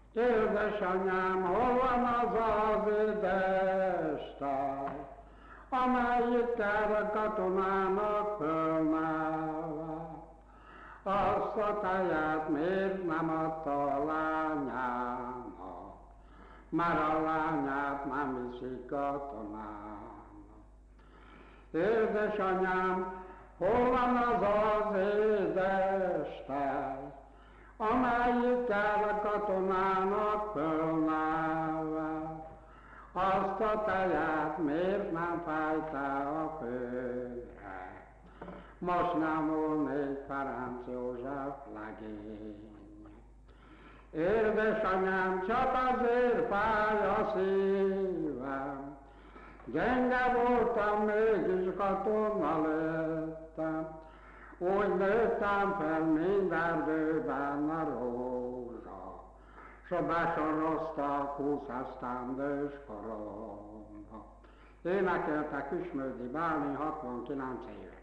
Édesanyám, hol van az édestáj, amelyikkel katonának fölnálva? Azt a teját miért nem adta a lányának, már a lányát nem viszik katonának. Édesanyám, hol van az édestáj, amelyikkel katonának fölnálva? Azt a teját miért nem fájtál a főre? Most nem volnék Ferenc József legény. Édesanyám, csak azért fáj a szívem, gyenge voltam, mégis katona lettem. Úgy nőttem fel mind erdőben a rózsa, s besoroztak 20 esztendős koromba. Énekelte Küsmődi Bálint 69 éve.